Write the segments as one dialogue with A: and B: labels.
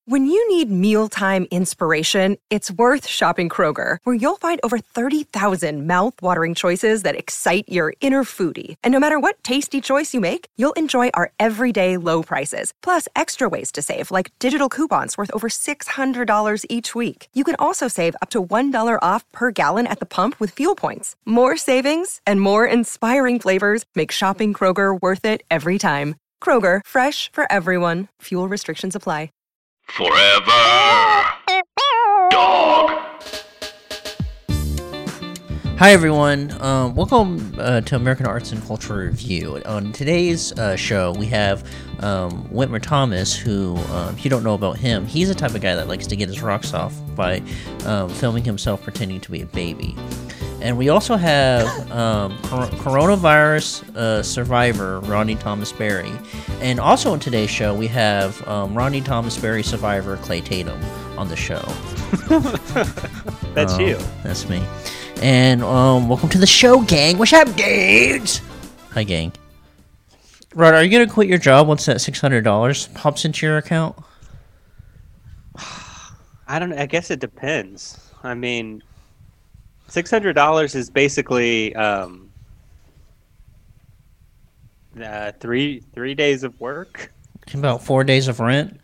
A: When you need mealtime inspiration, it's worth shopping Kroger, where you'll find over 30,000 mouth-watering choices that excite your inner foodie. And no matter what tasty choice you make, you'll enjoy our everyday low prices, plus extra ways to save, like digital coupons worth over $600 each week. You can also save up to $1 off per gallon at the pump with fuel points. More savings and more inspiring flavors make shopping Kroger worth it every time. Kroger, fresh for everyone. Fuel restrictions apply.
B: Forever Dog.
C: Hi everyone, welcome to American Arts and Culture Review. On today's show, we have Whitmer Thomas, who, if you don't know about him, he's the type of guy that likes to get his rocks off by filming himself pretending to be a baby. And we also have coronavirus survivor Rodney Thomas Berry. And also on today's show, we have Rodney Thomas Berry survivor Clay Tatum on the show.
D: That's you.
C: That's me. And welcome to the show, gang. What's up, dudes? Hi, gang. Rod, are you going to quit your job once that $600 pops into your account?
D: I don't know. I guess it depends. I mean, $600 is basically 3 days of work.
C: About 4 days of rent.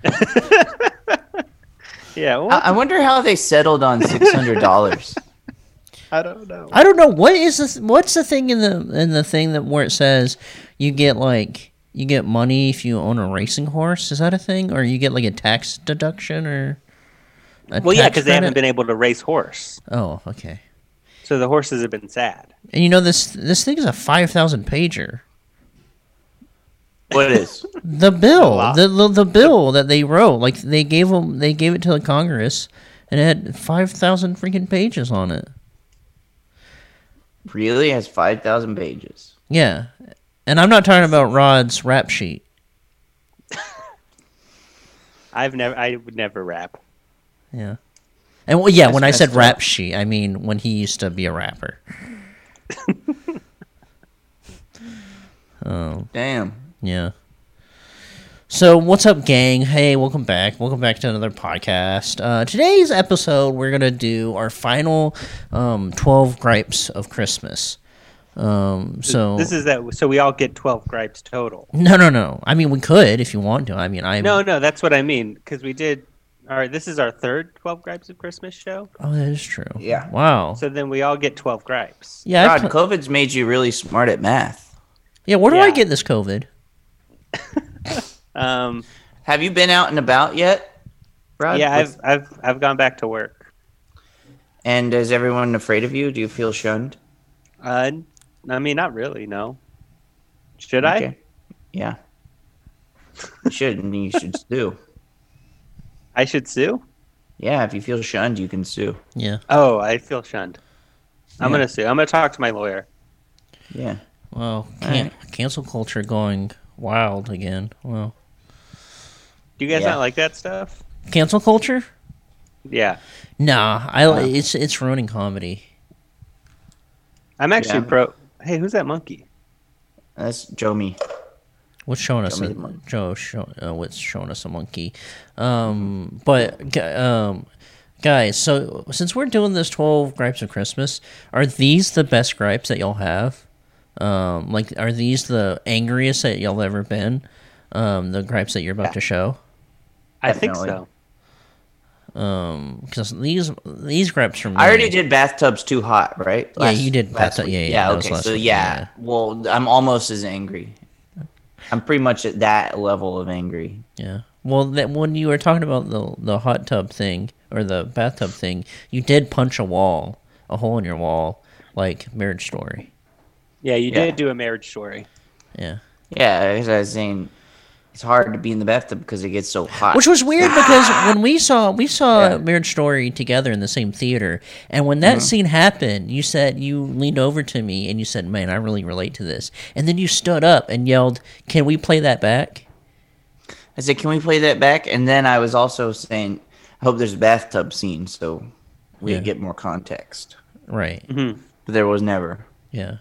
D: Yeah. Well,
E: I wonder how they settled on $600.
D: I don't know.
C: I don't know what is this. What's the thing in the thing that where it says you get money if you own a racing horse? Is that a thing, or you get like a tax deduction or?
D: Well, yeah, because they haven't been able to race horse.
C: Oh, okay.
D: So the horses have been sad.
C: And you know this thing is a 5,000 pager.
E: What is?
C: The bill, the bill that they wrote, like they gave it to the Congress, and it had 5,000 freaking pages on it.
E: Really? It has 5,000 pages.
C: Yeah, and I'm not talking about Rod's rap sheet.
D: I would never rap.
C: Yeah, and well, yeah,
E: That's
C: when I said
E: messed
C: rap
E: up.
C: sheet, I mean when he used to be a rapper. Oh,
E: Damn.
C: yeah. So, what's up, gang? Hey, welcome back. Welcome back to another podcast. Today's episode, we're going to do our final 12 gripes of Christmas. So
D: This is that. So we all get 12 gripes total.
C: No. I mean, we could if you want to. I mean,
D: No, that's what I mean. Because we did. All right, this is our third 12 gripes of Christmas show.
C: Oh, that is true.
E: Yeah.
C: Wow.
D: So then we all get 12 gripes.
C: Yeah.
E: God, COVID's made you really smart at math.
C: Yeah. Where do I
D: Yeah.
C: get this COVID?
E: Have you been out and about yet, Rod?
D: Yeah, I've gone back to work.
E: And is everyone afraid of you? Do you feel shunned?
D: I mean, not really. No. Should I?
E: Okay. Yeah. You should, and you should sue.
D: I should sue?
E: Yeah, if you feel shunned, you can sue.
C: Yeah.
D: Oh, I feel shunned. I'm
E: Yeah.
D: gonna sue. I'm gonna talk to my lawyer.
E: Yeah.
C: Well,
E: Alright.
C: cancel culture going wild again. Well,
D: Do you guys
E: Yeah.
D: not like that stuff?
C: cancel culture?
D: Yeah.
C: Nah. It's ruining comedy.
D: I'm actually
E: Yeah.
D: pro. Hey, who's that monkey?
E: That's Jomi.
C: What's showing us?
E: Show me the monkey.
C: What's showing us a monkey? Guys. So since we're doing this 12 gripes of Christmas, are these the best gripes that y'all have? Are these the angriest that y'all ever been? The gripes that you're about to show.
D: I think
E: Definitely.
D: so.
C: Because these gripes from
E: I already did bathtubs too hot, right?
C: Yeah, you did
E: last
C: bathtub-
E: week.
C: yeah, that was
E: okay,
C: last
E: so
C: week,
E: yeah.
C: yeah.
E: Well, I'm almost as angry. I'm pretty much at that level of angry.
C: Yeah. Well, when you were talking about the hot tub thing or the bathtub thing, you did punch a hole in your wall, like Marriage Story.
D: Yeah, you
E: Yeah.
D: did do a Marriage Story.
C: Yeah.
E: Yeah, as I was saying, it's hard to be in the bathtub because it gets so hot.
C: Which was weird because when we saw
E: Yeah.
C: Marriage Story together in the same theater, and when that scene happened, you leaned over to me and you said, "Man, I really relate to this." And then you stood up and yelled, "Can we play that back?"
E: I said, "Can we play that back?" And then I was also saying, "I hope there's a bathtub scene so we
C: Yeah.
E: get more context."
C: Right.
D: Mm-hmm.
E: But there was never.
C: Yeah.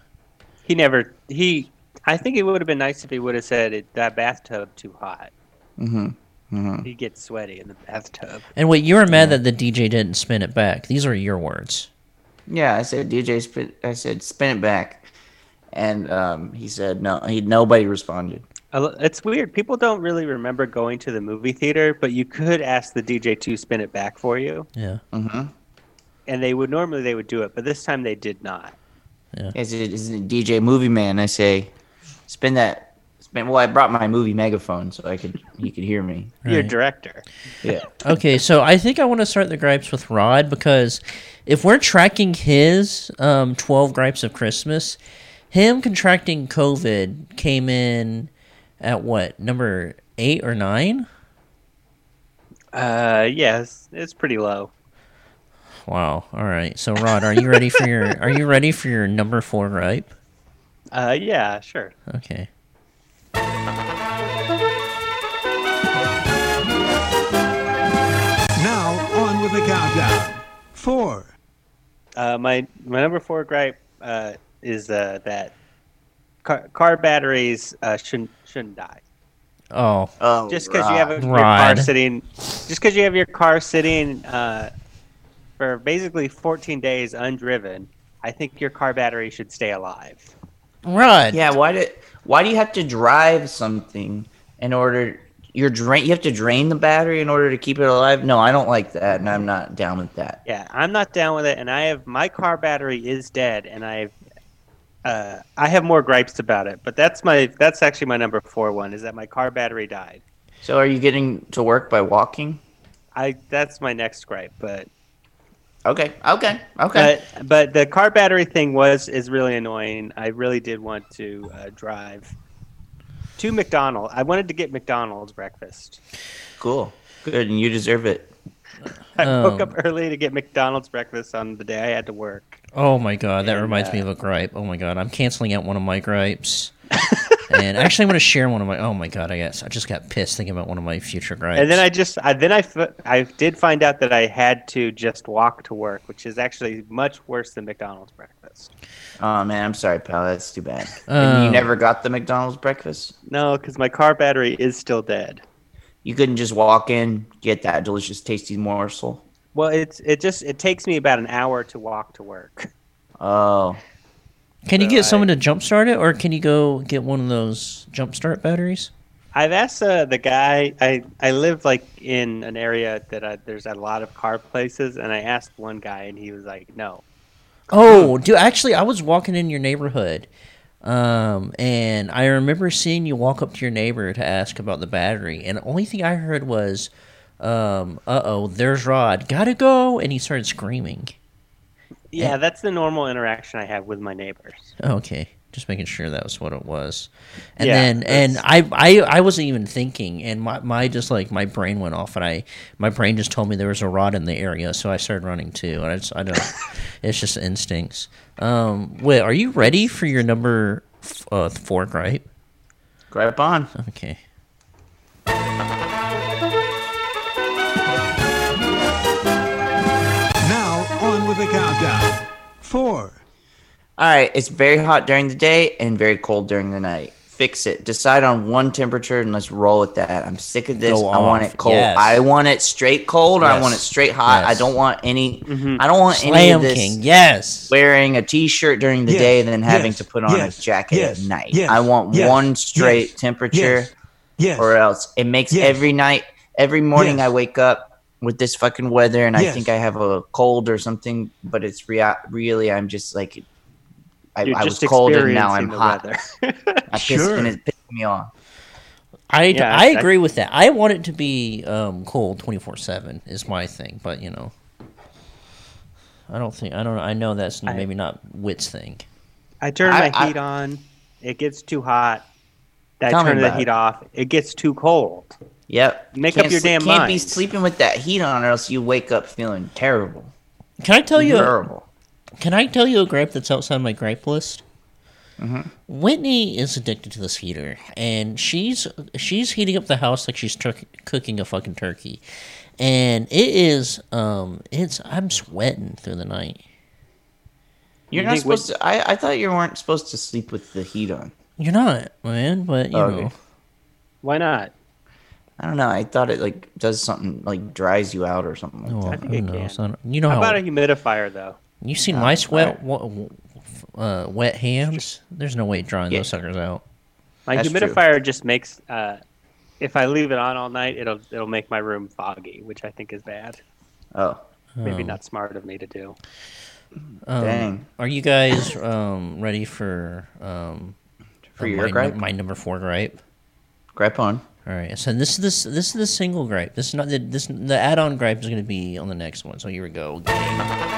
D: I think it would have been nice if he would have said that bathtub too hot.
E: Hmm
D: He gets sweaty in the bathtub.
C: And wait, you were mad that the DJ didn't spin it back. These are your words.
E: Yeah, I said I said spin it back, and he said no. Nobody responded.
D: It's weird. People don't really remember going to the movie theater, but you could ask the DJ to spin it back for you.
C: Yeah.
E: Mm-hmm.
D: And they would do it, but this time they did not.
C: Yeah.
E: Is it DJ Movie Man? I say, spin that. Well, I brought my movie megaphone so he could hear me.
D: You're a
C: Right.
D: director.
E: Yeah.
C: Okay, so I think I want to start the gripes with Rod because if we're tracking his 12 gripes of Christmas, him contracting COVID came in at what, number 8 or 9?
D: Yes, it's pretty low.
C: Wow. All right. So Rod, are you ready for your number 4 gripe?
D: Yeah, sure.
C: Okay.
F: Now, on with the countdown. 4,
D: My number 4 gripe is that car batteries shouldn't die.
C: Oh.
E: Oh,
D: Just because you have your car
C: Rod.
D: sitting, for basically 14 days undriven, I think your car battery should stay alive.
C: Rod.
E: Yeah. Why do you have to drive something in order? You have to drain the battery in order to keep it alive. No, I don't like that, and I'm not down with that.
D: Yeah, I'm not down with it, and my car battery is dead, and I have more gripes about it. But that's actually my number 4 one, is that my car battery died.
E: So, are you getting to work by walking?
D: That's my next gripe, but
E: Okay.
D: but the car battery thing is really annoying. I really did want to drive to McDonald's. I wanted to get McDonald's breakfast.
E: Cool. Good, and you deserve it.
D: I woke up early to get McDonald's breakfast on the day I had to work.
C: Oh my god, that
D: And,
C: reminds me of a gripe. Oh my god, I'm canceling out one of my gripes. And actually, I'm going to share one of my. Oh my god, I just got pissed thinking about one of my future gripes.
D: And then I did find out that I had to just walk to work, which is actually much worse than McDonald's breakfast.
E: Oh man, I'm sorry, pal. That's too bad. And you never got the McDonald's breakfast?
D: No, because my car battery is still dead.
E: You couldn't just walk in, get that delicious, tasty morsel?
D: Well, it takes me about an hour to walk to work.
E: Oh.
C: Can you
D: So
C: get someone to jumpstart it, or can you go get one of those jumpstart batteries?
D: I've asked the guy. I live like in an area that there's a lot of car places, and I asked one guy, and he was like, "No."
C: Oh, dude, actually, I was walking in your neighborhood, and I remember seeing you walk up to your neighbor to ask about the battery, and the only thing I heard was, uh-oh, there's Rod, gotta go, and he started screaming.
D: Yeah, that's the normal interaction I have with my neighbors.
C: Oh, okay, just making sure that was what it was. And
D: Yeah,
C: then, I wasn't even thinking, and my brain went off, and my brain just told me there was a Rod in the area, so I started running too, and I don't, it's just instincts. Wait, are you ready for your number 4 gripe?
E: Gripe on.
C: Okay.
F: now on with the countdown. 4,
E: All right, it's very hot during the day and very cold during the night. Fix it. Decide on one temperature and let's roll with that. I'm sick of this.
C: Go
E: I want
C: off.
E: it cold.
C: Yes.
E: I want it straight cold or I
C: Yes.
E: want it straight hot.
C: Yes.
E: I don't want any. I don't want any
C: Slam
E: of this.
C: King, yes.
E: Wearing a t-shirt during the
F: Yes,
E: day and then having
F: yes,
E: to put on
F: yes,
E: a jacket
F: yes,
E: at night.
F: yes,
E: I want
F: yes,
E: one straight
F: yes,
E: temperature
F: yes,
E: or else it makes
F: yes,
E: every night, every morning
F: yes.
E: I wake up with this fucking weather and I
F: Yes.
E: think I have a cold or something, but it's really I'm just like I
D: You're
E: was
D: just
E: cold and now I'm
D: experiencing the
E: hot.
D: weather.
E: I piss,
F: Sure.
E: and it's pissing me off.
C: I
D: Yeah,
C: agree with that. I want it to be cold 24/7 is my thing, but I know that's maybe not Wit's thing.
D: I turn
E: I-
D: my heat on. It gets too hot. I
E: Tell me
D: turn the
E: about
D: heat
E: it.
D: off. It gets too cold.
E: Yep.
D: Make up
E: Can't
D: your
E: sleep-
D: damn
E: Can't be
D: mind.
E: sleeping with that heat on or else you wake up feeling terrible.
C: Can I tell you?
E: Terrible.
C: Can I tell you a gripe that's outside my gripe list?
E: Mm-hmm.
C: Whitney is addicted to this heater, and she's heating up the house like she's cooking a fucking turkey, and it is I'm sweating through the night.
E: You're
D: You
E: not
D: think
E: supposed to. I thought you weren't supposed to sleep with the heat on.
C: You're not, man, but you
E: Okay.
C: know.
D: Why not?
E: I don't know. I thought it like does something like dries you out or something like
C: Well,
E: that.
D: think
C: who
D: it
C: knows?
D: can.
C: You know
D: How
C: how
D: about a humidifier though?
C: you seen my wet hands? There's no way drying those suckers out.
D: My
E: That's
D: humidifier just makes. If I leave it on all night, it'll make my room foggy, which I think is bad.
E: Oh,
D: Maybe not smart of me to do.
E: dang.
C: Are you guys ready for
E: your gripe?
C: my number 4 gripe?
E: Gripe on.
C: All right, so this is the single gripe. This is not the add-on gripe is going to be on the next one. So here we go. Gang.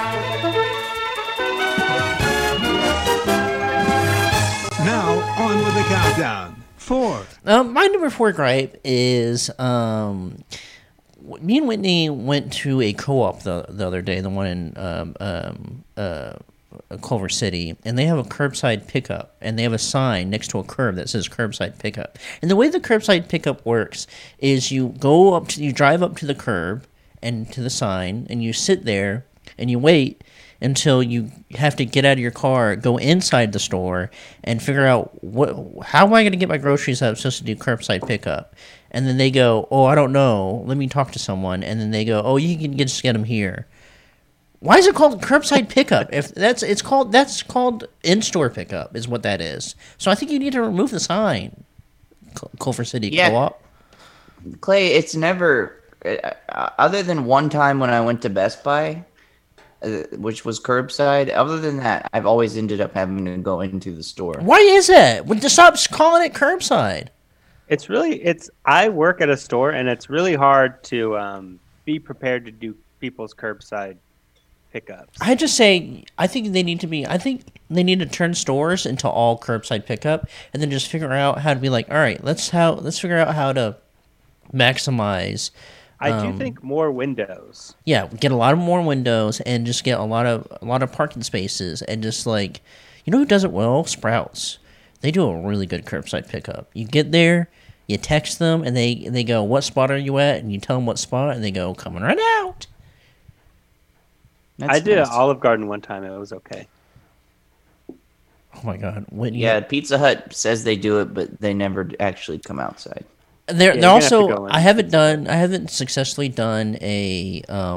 F: Now, on with the countdown. 4,
C: My number 4 gripe is me and Whitney went to a co-op the other day, the one in Culver City, and they have a curbside pickup, and they have a sign next to a curb that says curbside pickup. And the way the curbside pickup works is you drive up to the curb and to the sign, and you sit there and you wait until you have to get out of your car, go inside the store, and figure out how am I going to get my groceries that I'm supposed to do curbside pickup. And then they go, oh, I don't know. Let me talk to someone. And then they go, oh, you can just get them here. Why is it called curbside pickup? That's called in-store pickup is what that is. So I think you need to remove the sign. Culver City Co-op.
E: Clay, it's never other than one time when I went to Best Buy, which was curbside. Other than that, I've always ended up having to go into the store.
C: Why is that? Stop calling it curbside.
D: I work at a store, and it's really hard to be prepared to do people's curbside pickups.
C: I just say I think they need to turn stores into all curbside pickup, and then just figure out how to be like, all right, let's figure out how to maximize.
D: I do think more windows.
C: Yeah, get a lot of more windows and just get a lot of parking spaces, and just like, you know who does it well? Sprouts. They do a really good curbside pickup. You get there, you text them, and they go, what spot are you at? And you tell them what spot, and they go, coming right out.
E: That's
D: I did
E: nice.
D: at Olive Garden one time. It was okay.
C: Oh my God.
E: Yeah, Pizza Hut says they do it, but they never actually come outside.
C: They're
D: you're gonna have to
C: also.
D: go in.
C: I haven't successfully done a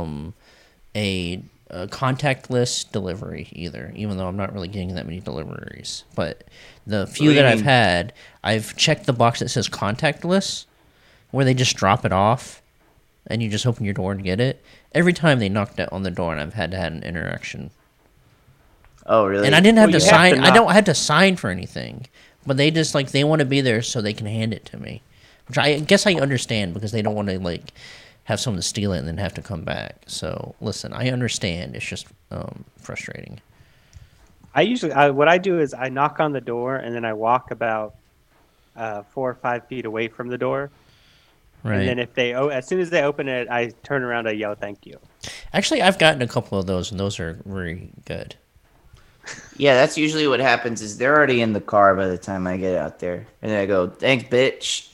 C: contactless delivery either. Even though I'm not really getting that many deliveries, but the few that I've had, I've checked the box that says contactless, where they just drop it off, and you just open your door and get it. Every time they knocked on the door, and I've had to have an interaction.
E: Oh, really?
C: And I didn't have
D: Well,
C: to
D: you have
C: sign.
D: to
C: I
D: knock-
C: don't have to sign for anything, but they just they want to be there so they can hand it to me, which I guess I understand because they don't want to have someone steal it and then have to come back. So listen, I understand. It's just frustrating.
D: What I do is I knock on the door and then I walk about 4 or 5 feet away from the door.
C: Right.
D: And then as soon as they open it, I turn around, I yell, "Thank you."
C: Actually, I've gotten a couple of those, and those are very good.
E: Yeah, that's usually what happens. Is they're already in the car by the time I get out there, and then I go, "Thanks, bitch."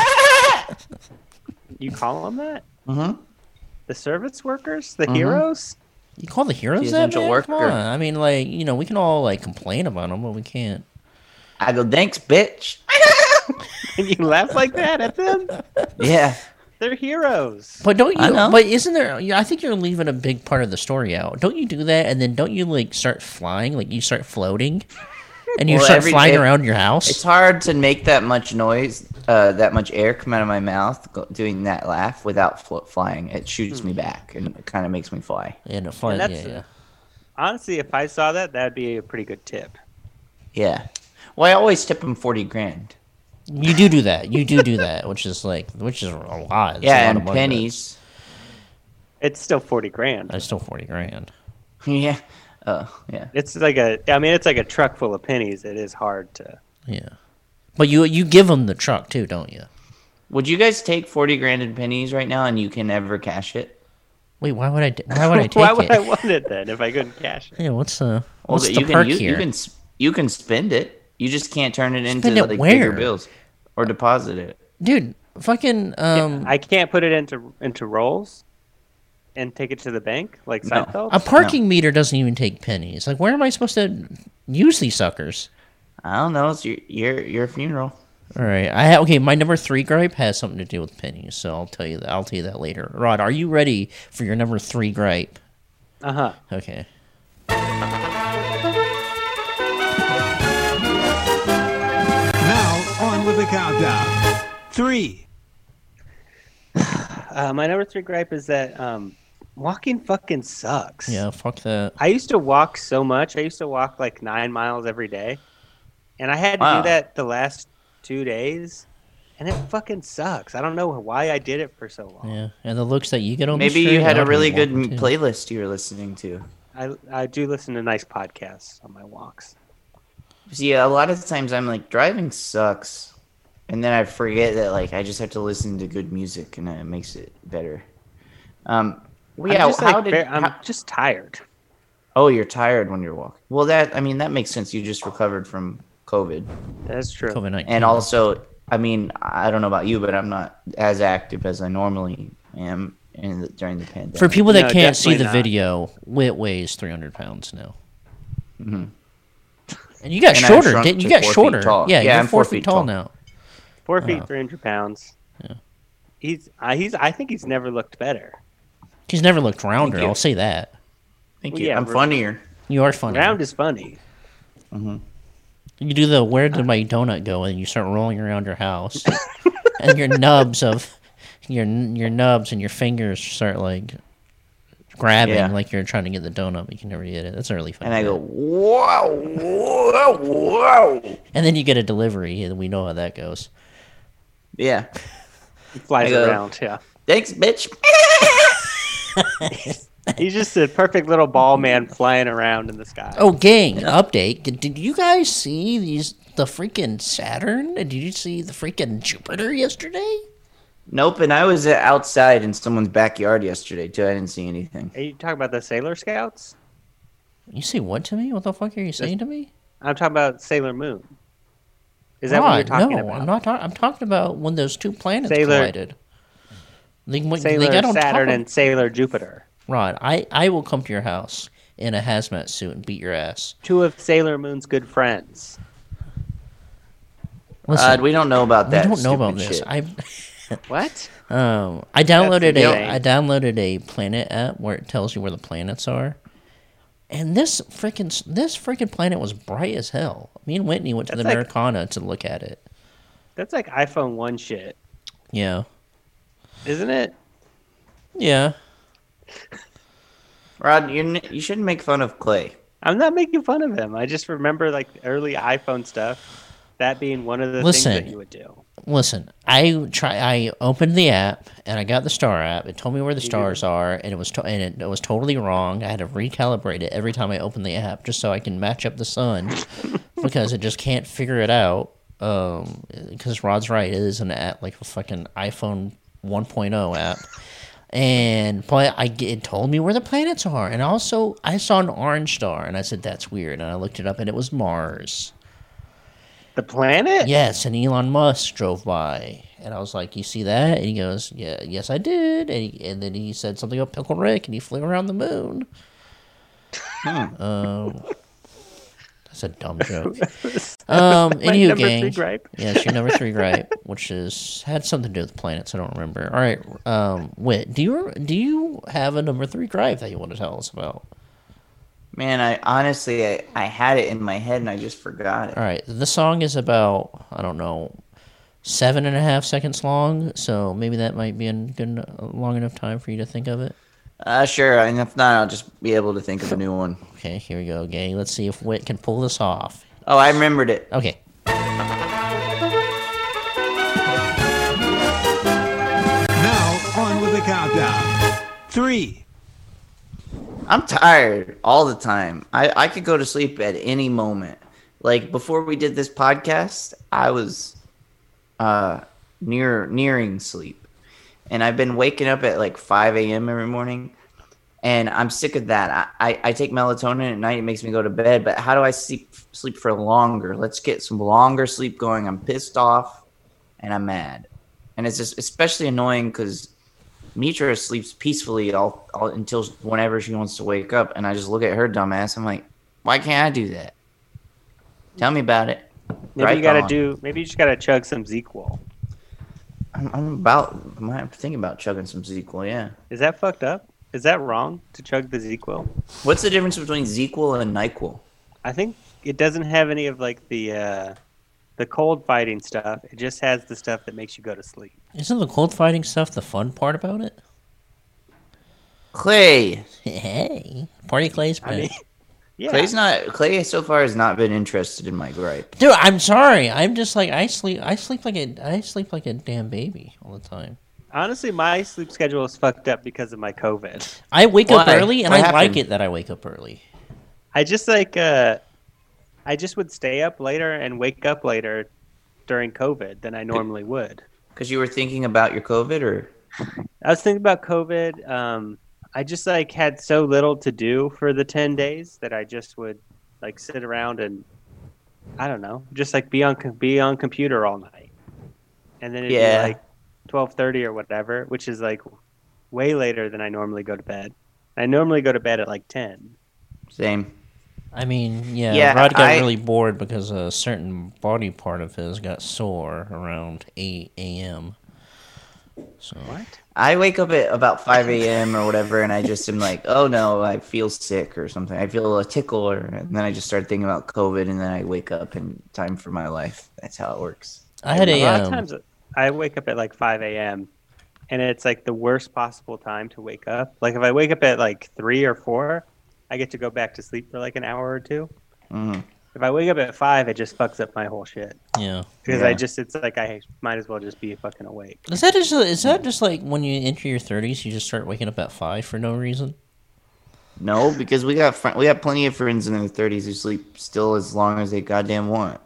D: You call them that?
E: Mm-hmm.
D: The service workers, the heroes.
C: You call the heroes
E: The
C: that,
E: essential
C: man? Come
E: worker.
C: on. I mean, we can all complain about them, but we can't.
E: I go, "Thanks, bitch."
D: And you laugh like that at them?
E: Yeah.
D: They're heroes.
C: But don't
E: I
C: you?
E: know.
C: But isn't there? I think you're leaving a big part of the story out. Don't you do that, and then don't you start flying? You start floating, and you
E: Well,
C: start flying around your house.
E: It's hard to make that much noise, that much air come out of my mouth doing that laugh without flying. It shoots me back, and it kind of makes me fly.
C: And it fly,
D: And that's-
C: yeah.
D: Honestly, if I saw that, that'd be a pretty good tip.
E: Yeah. Well, I always tip them 40 grand.
C: You do that. You do that, which is a lot. It's a lot
E: Yeah,
C: of
E: and
C: money,
E: pennies.
D: It's still 40 grand.
C: but It's still 40 grand.
E: Yeah. Yeah.
D: It's like a truck full of pennies. It is hard to.
C: Yeah, but you give them the truck too, don't you?
E: Would you guys take 40 grand in pennies right now, and you can never cash it?
C: Wait, why would I? Why would I take
D: Why would
C: it?
D: I want it then if I couldn't cash it?
C: Yeah, what's the
E: you
C: perk
E: can,
C: here?
E: You can spend it. You just can't turn it into
C: Spend it
E: bigger
C: where?
E: bills or deposit it.
C: Dude, fucking
D: I can't put it into rolls and take it to the bank like
E: No.
D: Seinfeld.
C: a parking meter doesn't even take pennies. Where am I supposed to use these suckers?
E: I don't know. It's your funeral.
C: All right. Okay. My number 3 gripe has something to do with pennies, so I'll tell you that. I'll tell you that later. Rod, are you ready for your number 3 gripe?
D: Uh-huh.
C: Okay.
F: Now, on with the countdown. 3,
D: My number 3 gripe is that walking fucking sucks.
C: Yeah. Fuck that.
D: I used to walk so much. I used to walk like 9 miles every day. And I had to
E: Wow.
D: do that the last 2 days. And it fucking sucks. I don't know why I did it for so long.
C: Yeah. And the looks that you get on the
E: Maybe
C: street,
E: you had
C: I
E: a
C: would
E: really
C: be
E: good
C: walking, too.
E: playlist you were listening to.
D: I do listen to nice podcasts on my walks.
E: See, a lot of times I'm like, driving sucks. And then I forget that like I just have to listen to good music and it makes it better. Well, yeah,
D: I'm just,
E: how
D: like,
E: did
D: I'm just tired.
E: Oh, you're tired when you're walking. Well, that makes sense. You just recovered from COVID.
D: That's true.
C: COVID-19.
E: And also, I mean, I don't know about you, but I'm not as active as I normally am during the pandemic.
C: For people that
D: No,
C: can't see the
D: definitely not.
C: video, Whit weighs 300 pounds now. Mm-hmm. And you got
E: And I
C: shorter,
E: shrunk
C: didn't you?
E: to
C: Got
E: 4 feet
C: shorter.
E: tall.
C: Yeah,
E: Yeah,
C: you're
E: I'm
C: 4
E: 4
C: feet
E: feet
C: tall
E: tall.
C: now.
D: 4 feet, 300 pounds.
C: Yeah.
D: I think he's never looked better.
C: He's never looked rounder.
E: you.
C: I'll say that.
E: Thank
D: Well,
E: you.
D: yeah,
E: I'm
D: we're-
E: funnier.
C: You are funny.
D: Round is funny.
C: You do the "Where did my donut go?" and you start rolling around your house, and your nubs and your fingers start like grabbing
E: Yeah.
C: like you're trying to get the donut, but you can never get it. That's a really funny.
E: And I go,
C: bit.
E: whoa, whoa, whoa.
C: And then you get a delivery, and we know how that goes.
E: Yeah.
D: He flies
E: I go-
D: around, yeah.
E: Thanks, bitch.
D: He's just a perfect little ball man flying around in the sky.
C: Oh, gang, update. Did you guys see the freaking Saturn? Did you see the freaking Jupiter yesterday?
E: Nope, and I was outside in someone's backyard yesterday, too. I didn't see anything.
D: Are you talking about the Sailor Scouts?
C: You say what to me? What the fuck are you saying to me?
D: I'm talking about Sailor Moon. Is that what you're talking
C: no,
D: about?
C: I'm not. I'm talking about when those two planets
D: Sailor-
C: collided. They
D: Sailor
C: got on top
D: Saturn
C: of-
D: and Sailor Jupiter.
C: Rod, I will come to your house in a hazmat suit and beat your ass.
D: 2 of Sailor Moon's good friends.
C: Listen,
E: We don't know about
C: we
E: that.
C: don't know about
E: stupid
C: this.
E: shit.
D: What?
C: I downloaded
D: insane.
C: I downloaded a planet app where it tells you where the planets are. And this freaking planet was bright as hell. Me and Whitney went to the
D: That's like-
C: Americana to look at it.
D: That's like iPhone 1 shit,
C: Yeah.
D: isn't it?
C: Yeah.
E: Rod, you shouldn't make fun of Clay.
D: I'm not making fun of him. I just remember like early iPhone stuff, that being one of the things
C: Listen.
D: that you would do.
C: Listen, I opened the app and I got the star app. It told me where the stars are, and it was it was totally wrong. I had to recalibrate it every time I opened the app just so I can match up the sun because it just can't figure it out. Because Rod's right, it is an app like a fucking iPhone 1.0 app. And but it told me where the planets are, and also I saw an orange star, and I said that's weird, and I looked it up, and it was Mars.
D: The planet?
C: Yes, and Elon Musk drove by, and I was like, "You see that?" And he goes, "Yeah, yes, I did." And then he said something about Pickle Rick, and he flew around the moon. That's a dumb joke. Anywho,
D: number
C: gang.
D: 3 gripe.
C: Yeah, it's your number 3 gripe, which had something to do with planets. I don't remember. All right, Whit, do you have a number 3 gripe that you want to tell us about?
E: Man, I honestly had it in my head and I just forgot it.
C: All right, the song is about, I don't know, 7.5 seconds long, so maybe that might be a long enough time for you to think of it.
E: Sure, and if not, I'll just be able to think of a new one.
C: Okay, here we go, gang. Let's see if Whit can pull this off.
E: Oh, I remembered it.
C: Okay.
F: Now, on with the countdown. 3,
E: I'm tired all the time. I could go to sleep at any moment. Like before we did this podcast, I was nearing sleep. And I've been waking up at like 5 a.m. every morning. And I'm sick of that. I take melatonin at night. It makes me go to bed. But how do I sleep for longer? Let's get some longer sleep going. I'm pissed off and I'm mad. And it's just especially annoying because Mitra sleeps peacefully all until whenever she wants to wake up. And I just look at her dumbass. I'm like, why can't I do that? Tell me about it.
D: Maybe you
E: Right
D: gotta
E: on.
D: Maybe you just gotta chug some ZQL.
E: I'm thinking about chugging some ZQL. Yeah.
D: Is that fucked up? Is that wrong to chug the ZQL?
E: What's the difference between ZQL and NyQuil?
D: I think it doesn't have any of like the cold fighting stuff. It just has the stuff that makes you go to sleep.
C: Isn't the cold fighting stuff the fun part about it?
E: Clay.
C: Hey, Party Clay's
D: I mean,
C: back.
D: yeah.
E: Clay so far has not been interested in my gripe.
C: Dude, I'm sorry. I'm just like I sleep like a damn baby all the time.
D: Honestly, my sleep schedule is fucked up because of my COVID.
C: I wake up
E: Why?
C: early, and
E: What
C: I like
E: happened?
C: it that I wake up early.
D: I just I just would stay up later and wake up later during COVID than I normally would.
E: Because you were thinking about your COVID, or
D: I was thinking about COVID. I just like had so little to do for the 10 days that I just would like sit around and I don't know, just like be on computer all night. And then it'd be
E: Yeah.
D: like 12:30 or whatever, which is like way later than I normally go to bed. I normally go to bed at like 10.
E: same.
C: I mean, yeah,
E: Yeah,
C: Rod got
E: I-
C: really bored because a certain body part of his got sore around 8 a.m. So
D: What?
E: I wake up at about 5 a.m. or whatever, and I just am like, oh no, I feel sick or something. I feel a tickle, and then I just start thinking about COVID, and then I wake up and time for my life. That's how it works.
C: I had
D: A lot
C: a
D: of times I wake up at like 5 a.m. and it's like the worst possible time to wake up. Like if I wake up at like 3 or 4, I get to go back to sleep for like an hour or two.
E: Mhm.
D: If I wake up at 5, it just fucks up my whole shit.
C: yeah.
D: Because
E: Yeah.
D: it's like I might as well just be fucking awake.
C: Is that just like when you enter your 30s, you just start waking up at 5 for no reason?
E: No, because we got plenty of friends in their 30s who sleep still as long as they goddamn want.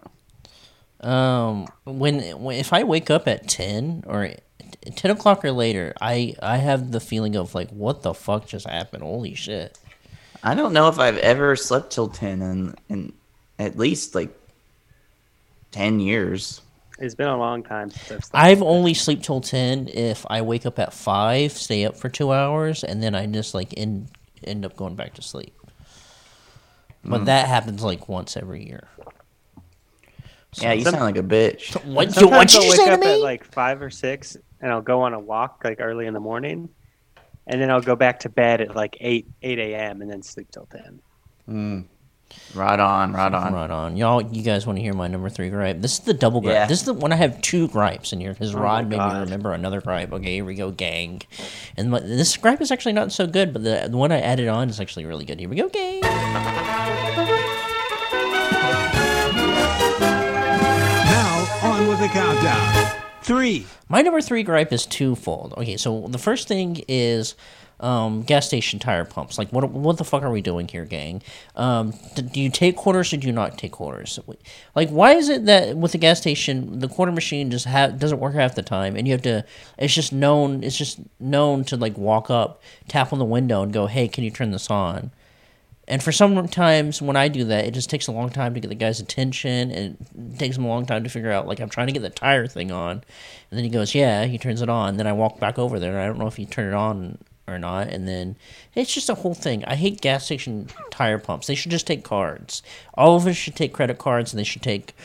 C: When if I wake up at 10 or 10 o'clock or later, I have the feeling of like, what the fuck just happened? Holy shit!
E: I don't know if I've ever slept till 10 in at least like 10 years.
D: It's been a long time since I've slept.
C: I've only sleep till 10 if I wake up at 5, stay up for 2 hours, and then I just like end up going back to sleep. But that happens like once every year.
E: Yeah, you sound like a bitch.
C: What
D: Sometimes
C: you
D: I'll wake
C: say to
D: up at
C: me?
D: like 5 or 6 and I'll go on a walk like early in the morning. And then I'll go back to bed at like 8 a.m. and then sleep till 10.
E: Right on.
C: Right on. You guys want to hear my number 3 gripe? This is the double gripe.
E: Yeah.
C: This is the one I have 2 gripes in here because Rod made me
D: God.
C: remember another gripe. Okay, here we go, gang. And this gripe is actually not so good, but the one I added on is actually really good. Here we go, gang.
F: Now, on with the countdown. 3,
C: My number 3 gripe is twofold. Okay, so the first thing is gas station tire pumps. Like, what the fuck are we doing here, gang? Do you take quarters or do you not take quarters? Like, why is it that with the gas station, the quarter machine just doesn't work half the time, and you have to? It's just known to like walk up, tap on the window, and go, "Hey, can you turn this on?" And for sometimes when I do that, it just takes a long time to get the guy's attention, and it takes him a long time to figure out, like, I'm trying to get the tire thing on. And then he goes, yeah, he turns it on. Then I walk back over there, and I don't know if he turned it on or not. And then it's just a whole thing. I hate gas station tire pumps. They should just take cards. All of us should take credit cards, and they should take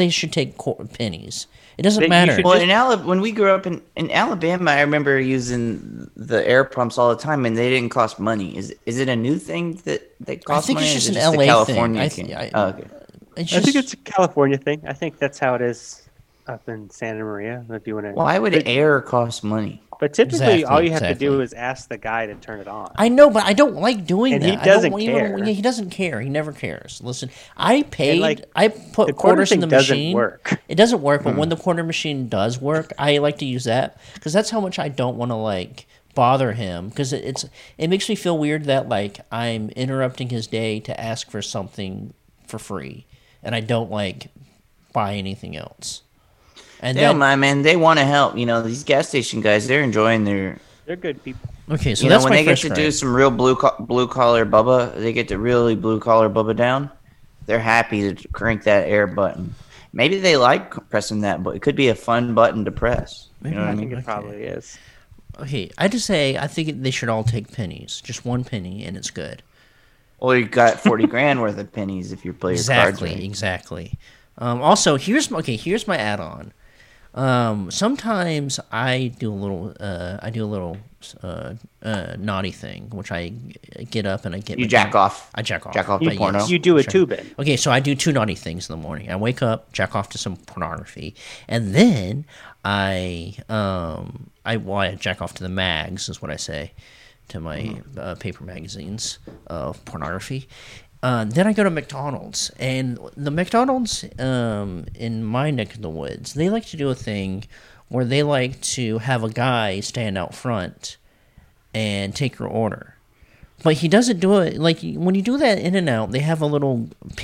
C: pennies. It doesn't
D: You
C: matter.
D: should
E: Well, when we grew up in Alabama, I remember using the air pumps all the time, and they didn't cost money. Is it a new thing that they cost
C: think
E: money?
C: it's
E: or is
C: just
E: it
C: an
E: a
C: LA
E: California
C: thing.
E: thing? Oh, okay.
C: It's
D: I think
C: just-
D: it's a California thing. I think that's how it is up in Santa Maria. If you want to,
E: Why would air cost money?
D: but typically all you have to do
C: Exactly.
D: is ask the guy to turn it on.
C: I know, but I don't like doing
D: And
C: that.
D: he
C: I
D: doesn't
C: don't
D: care.
C: Yeah, he doesn't care. He never cares. Listen, I paid.
D: like,
C: I put
D: the quarter
C: quarters in
D: thing
C: the
D: doesn't
C: machine.
D: work.
C: It doesn't work, but when the quarter machine does work, I like to use that because that's how much I don't want to like bother him because it makes me feel weird that like I'm interrupting his day to ask for something for free, and I don't like buy anything else. And
E: They don't mind, man. They want to help. You know, these gas station guys, they're enjoying their.
D: They're good people.
C: okay, so
E: You know,
C: that's
E: when
C: my
E: they get
C: first
E: to
C: gripe.
E: do some real blue collar bubba, they get to really blue collar bubba down. They're happy to crank that air button. Maybe they like pressing that, but it could be a fun button to press. You know what I
D: I
E: mean?
D: think it probably is.
C: Okay, I just say I think they should all take pennies, just 1 penny, and it's good.
E: Or you got 40 grand worth of pennies if you play your cards right.
C: Exactly. Also, here's my add-on. Sometimes I do a little naughty thing, which I get up and I get
E: You jack off.
C: I jack off.
E: Jack off
C: But
E: to porno.
D: You do it
C: sure.
D: too, Ben.
C: Okay, so I do two naughty things in the morning. I wake up, jack off to some pornography, and then I jack off to the mags, is what I say to my paper magazines of pornography. Then I go to McDonald's, and the McDonald's in my neck of the woods, they like to do a thing where they like to have a guy stand out front and take your order. But he doesn't do it like when you do that in and out. They have a little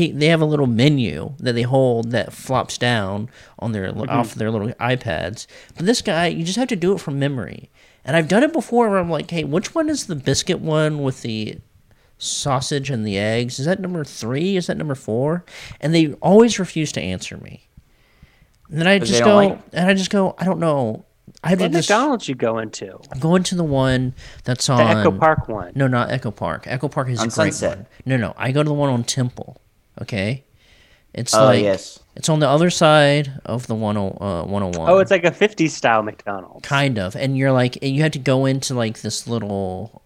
C: menu that they hold that flops down on their off their little iPads. But this guy, you just have to do it from memory. And I've done it before where I'm like, hey, which one is the biscuit one with the sausage and the eggs? Is that number 3? Is that number 4? And they always refuse to answer me. And then I just go, I don't know. I have
D: What
C: to just
D: McDonald's you go into?
C: go into the one that's
D: The
C: on
D: Echo Park one.
C: No, not Echo Park. Echo Park is
E: On
C: a great
E: Sunset.
C: one. No, I go to the one on Temple. Okay, it's
E: Yes.
C: it's on the other side of the 101.
D: Oh, it's like a 50s style McDonald's.
C: kind of, and you're like, and you have to go into like this little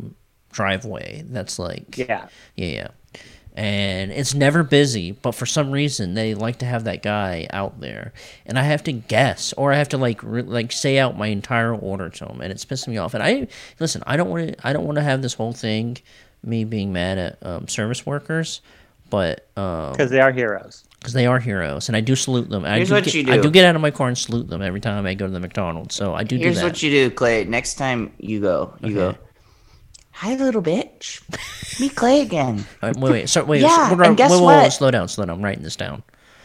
C: driveway that's like yeah, and it's never busy, but for some reason they like to have that guy out there, and I have to guess, or I have to like say out my entire order to him, and it's pissing me off. And I don't want to have this whole thing, me being mad at service workers, but
D: Because they are heroes.
C: because they are heroes, and I do salute them.
E: Here's what you do.
C: I do get out of my car and salute them every time I go to the McDonald's. So I do
E: Here's
C: that.
E: what you do, Clay. Next time you go, go, hi, little bitch. Me, Clay again.
C: All right, wait.
E: Yeah,
C: hold
E: and guess what?
C: Slow down. I'm writing this down.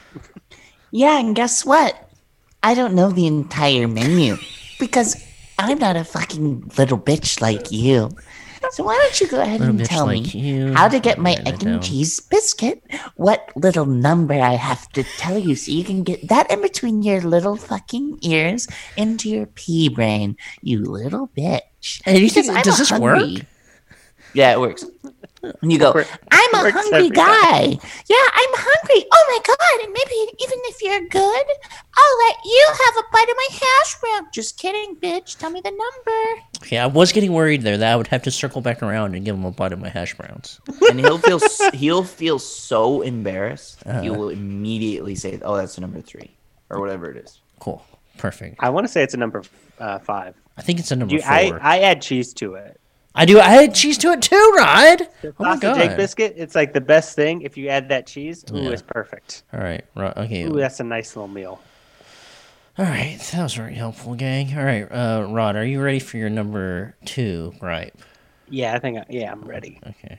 E: Yeah, and guess what? I don't know the entire menu because I'm not a fucking little bitch like you. So why don't you go ahead
C: Little
E: and
C: bitch
E: tell me
C: like you.
E: how to get my
C: Write that
E: egg
C: down.
E: and cheese biscuit, what little number I have to tell you so you can get that in between your little fucking ears into your pea brain, you little bitch.
C: Hey, do you
E: Because
C: think-
E: I'm
C: does
E: a
C: this
E: hungry-
C: work?
E: Yeah, it works. And you go, I'm a
D: Works
E: hungry
D: every time.
E: guy. Yeah, I'm hungry. Oh my God. And maybe even if you're good, I'll let you have a bite of my hash brown. Just kidding, bitch. Tell me the number.
C: Okay, I was getting worried there that I would have to circle back around and give him a bite of my hash browns.
E: And he'll feel so embarrassed. He will immediately say, oh, that's number 3 or whatever it is.
C: Cool, perfect.
D: I want to say it's a number 5.
C: I think it's a number 4.
D: I add cheese to it.
C: I do. I had cheese to it too, Rod. Oh my
D: Sausage egg
C: god.
D: biscuit, it's like the best thing. If you add that cheese, ooh,
C: Yeah.
D: it's perfect.
C: All right. Okay.
D: Ooh, that's a nice little meal.
C: All right. That was very helpful, gang. All right, Rod, are you ready for your number 2 gripe?
D: Yeah, I'm ready.
C: Okay.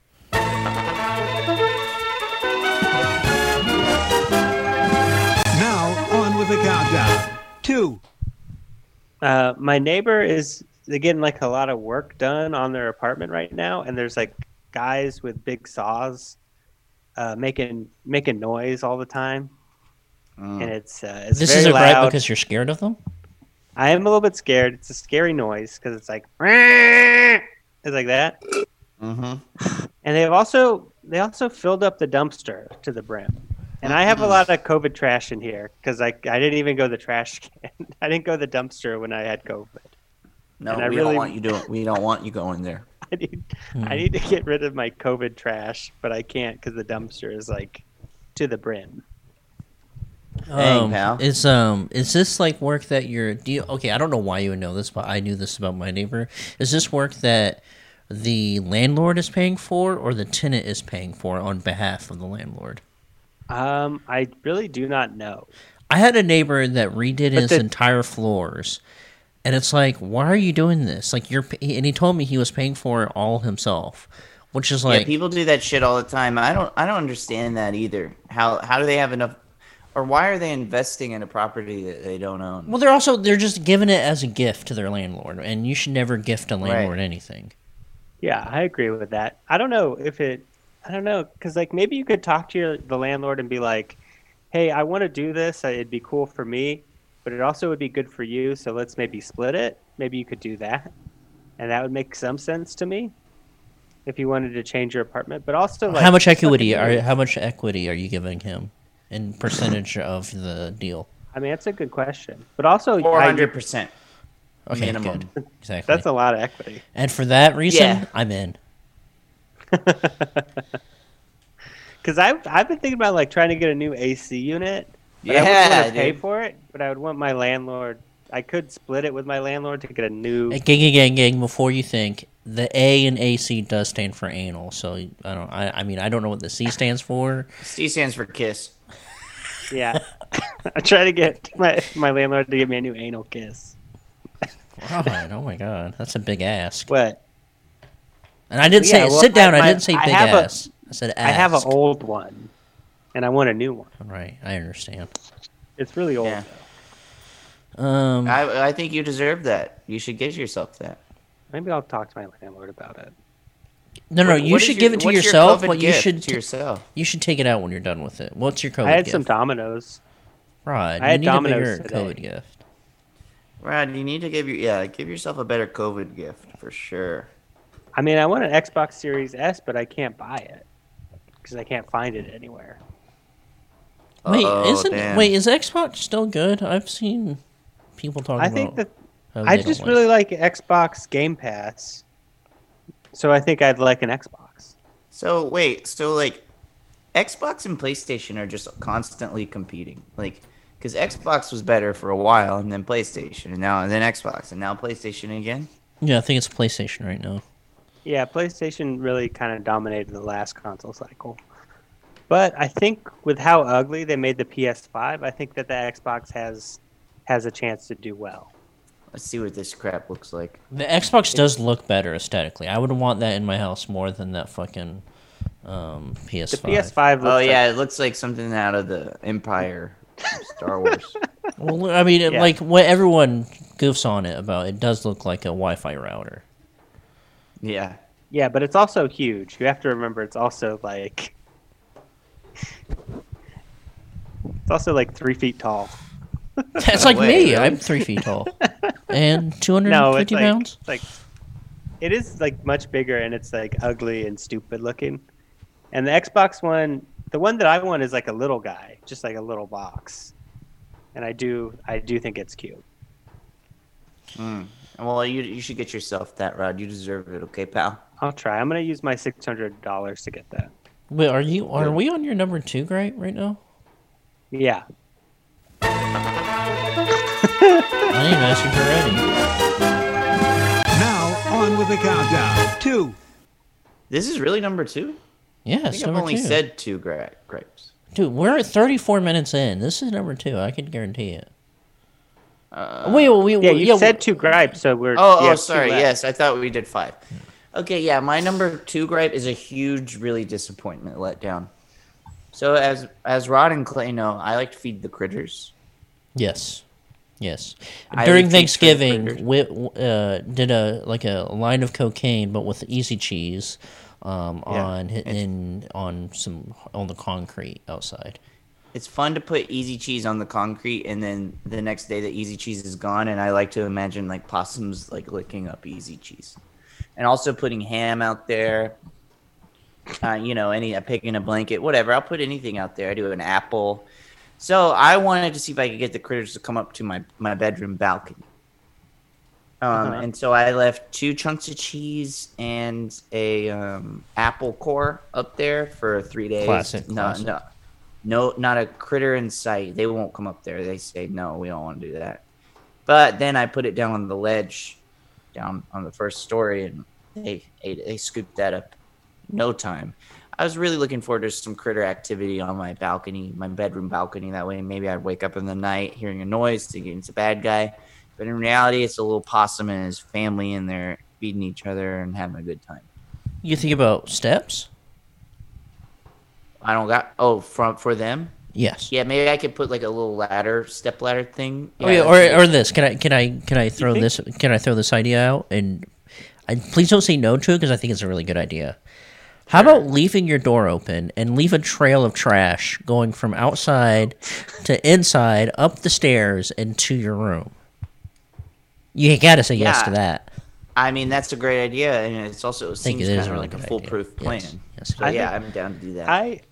F: Now, on with the countdown. 2,
D: My neighbor is getting like a lot of work done on their apartment right now, and there's like guys with big saws making noise all the time, and it's
C: This
D: very
C: is a gripe
D: loud.
C: because you're scared of them?
D: I am a little bit scared. It's a scary noise because it's like it's like that,
E: Mm-hmm.
D: and they also filled up the dumpster to the brim. And I have a lot of COVID trash in here because I didn't even go the trash can. I didn't go the dumpster when I had COVID.
E: No,
D: And I
E: we
D: really-
E: don't want you doing. We don't want you going there.
D: I need to get rid of my COVID trash, but I can't because the dumpster is like to the brim.
E: Dang, pal.
C: Is this like work that okay, I don't know why you would know this, but I knew this about my neighbor. Is this work that the landlord is paying for or the tenant is paying for on behalf of the landlord?
D: I really do not know.
C: I had a neighbor that redid his
D: the-
C: entire floors, and it's like, why are you doing this? Like and he told me he was paying for it all himself, which is like,
E: Yeah, people do that shit all the time. I don't understand that either. How do they have enough, or why are they investing in a property that they don't own?
C: well, they're just giving it as a gift to their landlord, and you should never gift a landlord anything.
D: Yeah, I agree with that. I don't know because like maybe you could talk to the landlord and be like, hey, I want to do this. It'd be cool for me, but it also would be good for you. So let's maybe split it. Maybe you could do that. And that would make some sense to me if you wanted to change your apartment. But also, like,
C: How much equity are you giving him in percentage of the deal?
D: I mean, that's a good question. But also,
E: 400%.
C: Okay,
E: Minimum.
C: good. Exactly.
D: That's a lot of equity.
C: And for that reason,
E: Yeah.
C: I'm in.
D: Because I've been thinking about like trying to get a new AC unit. But I
E: Yeah,
D: wouldn't want to pay
E: dude.
D: for it. But I would want my landlord. I could split it with my landlord to get a new.
C: Gang. Before you think, the A in AC does stand for anal. So I mean, I don't know what the C stands for.
E: C stands for kiss.
D: Yeah, I try to get my landlord to give me a new anal kiss.
C: God, oh my God, that's a big ask.
D: What?
C: And I didn't
D: Yeah,
C: say
D: well,
C: sit down. I
D: my-
C: didn't say
D: I
C: big
D: have a-
C: ass. I said ask.
D: I have an old one, and I want a new one.
C: Right, I understand.
D: It's really old.
E: Yeah.
D: Though.
E: I think you deserve that. You should get yourself that.
D: Maybe I'll talk to my landlord about it.
C: No, you
E: What
C: should
E: is
C: give it to
E: what's your
C: yourself,
E: COVID
C: but you
E: gift
C: should
E: to yourself.
C: you should take it out when you're done with it. What's your COVID
D: I had
C: gift?
D: some Dominoes.
C: Rod,
D: I
C: you
D: had
C: need
D: Domino's
C: a bigger
D: today.
C: COVID gift.
E: Rod, you need to give yourself a better COVID gift for sure.
D: I mean, I want an Xbox Series S, but I can't buy it because I can't find it anywhere.
C: Wait,
E: Uh-oh, damn.
C: is Xbox still good? I've seen people talking
D: I
C: about.
D: think that
C: how
D: I
C: they
D: just
C: don't
D: really like Xbox Game Pass, so I think I'd like an Xbox.
E: So wait, so like Xbox and PlayStation are just constantly competing. Like because Xbox was better for a while and then PlayStation and then Xbox and now PlayStation again.
C: Yeah, I think it's PlayStation right now.
D: Yeah, PlayStation really kind of dominated the last console cycle. But I think with how ugly they made the PS5, I think that the Xbox has a chance to do well.
E: Let's see what this crap looks like.
C: The Xbox does look better aesthetically. I would want that in my house more than that fucking PS5.
D: The PS5 looks
E: Oh
D: like,
E: yeah, it looks like something out of the Empire, Star Wars.
C: Well, I mean,
D: Yeah.
C: like what everyone goofs on it about, it does look like a Wi-Fi router.
E: Yeah.
D: yeah, but it's also huge. You have to remember it's also like 3 feet tall.
C: That's like
E: way,
C: me.
E: really?
C: I'm 3 feet tall and 250
D: No, it's like,
C: pounds.
D: it's like it is like much bigger and it's like ugly and stupid looking. And the Xbox one, the one that I want is like a little guy, just like a little box. And I do think it's cute.
E: Well, you should get yourself that, Rod. You deserve it, okay, pal?
D: I'll try. I'm gonna use my $600 to get that.
C: Wait, are we on your number 2 right now?
D: Yeah.
C: I didn't even ask if you're ready.
F: Now, on with the countdown. 2,
E: This is really number 2?
C: Yeah,
E: I
C: it's
E: think I've
C: number
E: only
C: 2.
E: said 2 grapes.
C: Dude, we're at 34 minutes in. This is number 2. I can guarantee it. Wait,
D: Yeah, you said 2 gripes, so we're.
E: Oh,
D: yeah, 2
E: sorry.
D: left.
E: Yes, I thought we did 5. Okay, yeah, my number 2 gripe is a huge, really disappointment letdown. So as Rod and Clay know, I like to feed the critters.
C: Yes.
E: I
C: During
E: would feed
C: Thanksgiving,
E: critters.
C: we did a line of cocaine, but with easy cheese, on the concrete outside.
E: It's fun to put easy cheese on the concrete, and then the next day the easy cheese is gone. And I like to imagine like possums like licking up easy cheese, and also putting ham out there. A pig in a blanket, whatever. I'll put anything out there. I do an apple. So I wanted to see if I could get the critters to come up to my bedroom balcony. And so I left 2 chunks of cheese and a apple core up there for 3 days.
C: Classic.
E: No, not a critter in sight. They won't come up there. They say, no, we don't want to do that. But then I put it down on the ledge, down on the first story, and they scooped that up in no time. I was really looking forward to some critter activity on my balcony, my bedroom balcony. That way maybe I'd wake up in the night hearing a noise thinking it's a bad guy. But in reality, it's a little possum and his family, and they're feeding each other and having a good time.
C: You think about steps?
E: I don't got for them.
C: Yes.
E: Yeah, maybe I could put like a little step ladder thing.
C: Oh, yeah, or this. Can I throw this? Can I throw this idea out? And please don't say no to it because I think it's a really good idea. How about leaving your door open and leave a trail of trash going from outside to inside, up the stairs, and to your room? You gotta say yes to that.
E: I mean, that's a great idea, and it seems
C: it
E: kind
C: is a
E: of
C: really
E: like a
C: good
E: foolproof
C: idea.
E: plan.
C: Yes.
E: So yeah, I'm down to do that.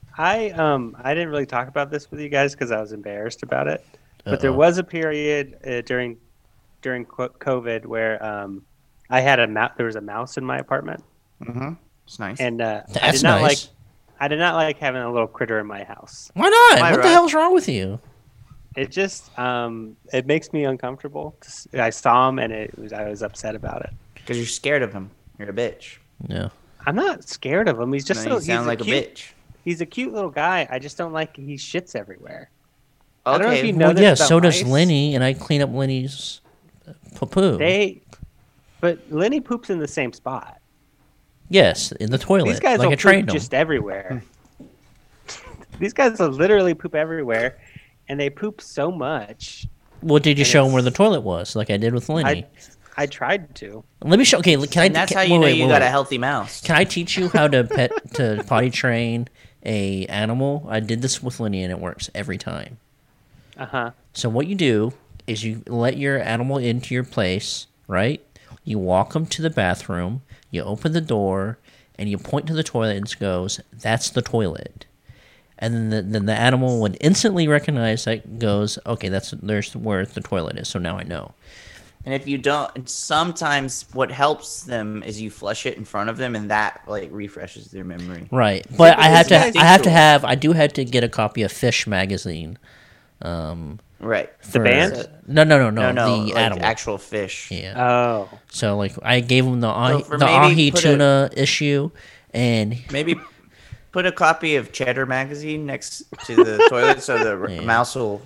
D: I didn't really talk about this with you guys because I was embarrassed about it. But there
C: Uh-oh.
D: was a period during COVID where I had there was a mouse in my apartment,
E: Mm-hmm. It's nice.
D: and
C: That's nice.
D: I did not like having a little critter in my house.
C: Why not?
E: Am I
C: What the
E: right?
C: hell's wrong with you?
D: It just it makes me uncomfortable. I saw him and I was upset about it.
E: Because you're scared of him. You're a bitch.
C: No.
D: I'm not scared of him. He's just
E: No, you sound
D: he's
E: like a
D: cute,
E: bitch.
D: He's a cute little guy. I just don't like he shits everywhere. I don't know if
E: Okay.
D: you know
C: Well,
D: this
C: yeah,
D: about
C: so does
D: mice.
C: Lenny, and I clean up Lenny's poo.
D: But Lenny poops in the same spot.
C: Yes, in the toilet,
D: These guys
C: like
D: will
C: I trained
D: poop
C: them.
D: just everywhere. These guys will literally poop everywhere, and they poop so much.
C: Well, did you
D: and
C: show him where the
D: it's-
C: toilet was, like I did with Lenny?
D: I tried to.
C: Let me show. Okay, can
E: And that's how you know you got a healthy mouse.
C: Can I teach you how to to potty train a animal? I did this with Lenny, and it works every time.
D: Uh-huh.
C: So what you do is you let your animal into your place, right? You walk them to the bathroom, you open the door, and you point to the toilet and it goes, "That's the toilet." And then the animal would instantly recognize that, goes, "Okay, there's where the toilet is, so now I know."
E: And if you don't, sometimes what helps them is you flush it in front of them, and that like refreshes their memory.
C: Right. But
E: guy's
C: I do have to get a copy of Fish magazine.
E: Right.
D: The band?
E: No,
C: No, the
E: like
C: animal.
E: actual fish.
C: Yeah.
D: Oh.
C: So like I gave him the
E: for
C: the
E: maybe
C: ahi
E: put
C: tuna issue, and
E: Maybe put a copy of Cheddar magazine next to the toilet so the
C: Yeah.
E: mouse will.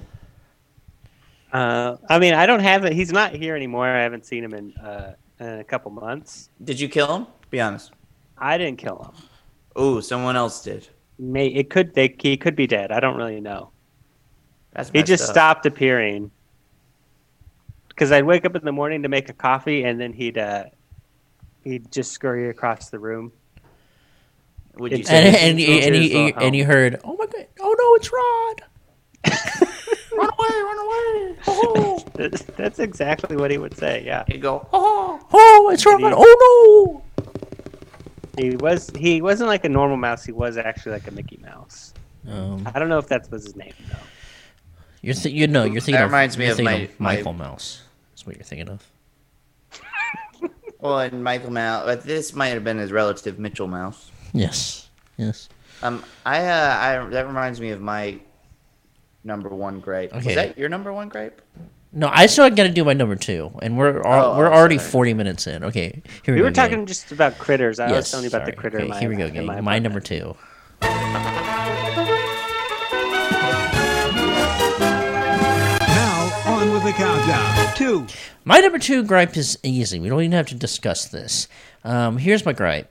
D: I mean, I don't have it. He's not here anymore. I haven't seen him in a couple months.
E: Did you kill him? Be honest.
D: I didn't kill him.
E: Oh, someone else did.
D: He could be dead. I don't really know.
E: That's
D: He
E: messed
D: just
E: up.
D: stopped appearing. Because I'd wake up in the morning to make a coffee, and then he'd just scurry across the room.
E: Would you
D: And-
E: say?
C: and you heard, "Oh my god! Oh no, it's Rod!"
E: Run away! Run away! Oh.
D: That's exactly what he would say. Yeah,
E: He'd go. Oh.
C: Oh, it's Rod! Oh
D: he wasn't like a normal mouse. He was actually like a Mickey Mouse.
C: no!
D: I don't know if that was his name though.
C: You're thinking
E: That reminds me
C: you're
E: of
C: thinking
E: my-
C: Michael Mouse. That's what you're thinking of.
E: Well, and Michael Mouse. But this might have been his relative, Mitchell Mouse.
C: Yes.
E: I that reminds me of my number one gripe.
C: Okay.
E: Was that your number one gripe?
C: No, I still got to do my number 2, and we're already 40 minutes in. Okay, here we
D: We
C: go.
D: were talking
C: gang.
D: just about critters. I was
C: Yes,
D: telling you about the
C: sorry.
D: critter.
C: Okay,
D: in my,
C: here we go,
D: in
C: gang.
D: my
C: My
D: apartment.
C: number 2.
F: Now, on with the countdown. 2,
C: My number 2 gripe is easy. We don't even have to discuss this. Here's my gripe.